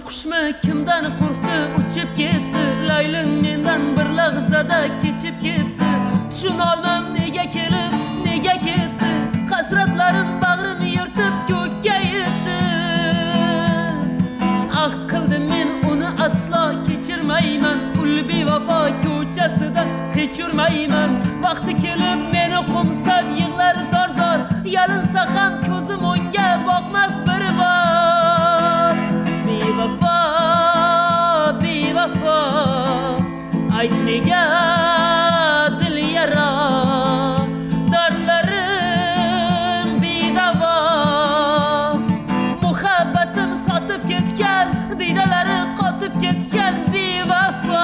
qushmi kimdan qo'rqdi uchib ketdi, laylim mendan bir lahzada kechib ketdi. Tushunolmam nega kelib nega ketdi, hasratlarim bag'rim yirtib ko'kka yetdi. Ah qildim men uni aslo kechirmayman, ul bevafo ko'chasida kechirmayman. Vaqti kelib meni qo'msab yig'lar zor zor, yalinsa ham ko'zim unga boqmas bir bor. Bevafo bevafo ayt nega dil yara, dardlarim bedavo, muhabbatim sotib ketgan, diydalari qotib ketgan bevafo.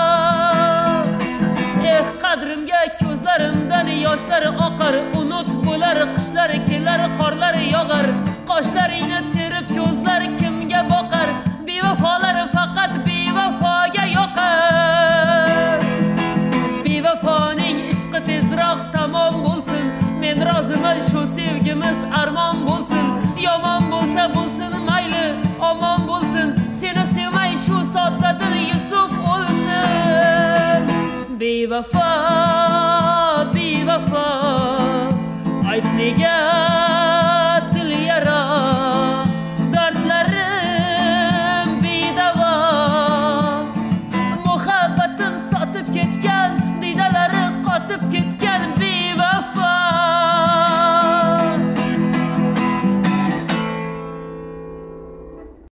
Qadrimga ko'zlarimdan yoshlari oqar, unut bo'lar qishlari kelar, qorlari yog'ar. Qoshlaringni terib ko'zlari kimga boqar, bevafolar faqat bevafoga yoqar. Bevafoning ishqi tezroq tamom bo'lsin, men roziman shu sevgimiz armon bo'lsin. Yomon bo'lsa bo'lsin mayli, omon bo'lsin, seni sevmay shu sodda dil Yusuf o'lsin. Bevafo bevafo ayt nega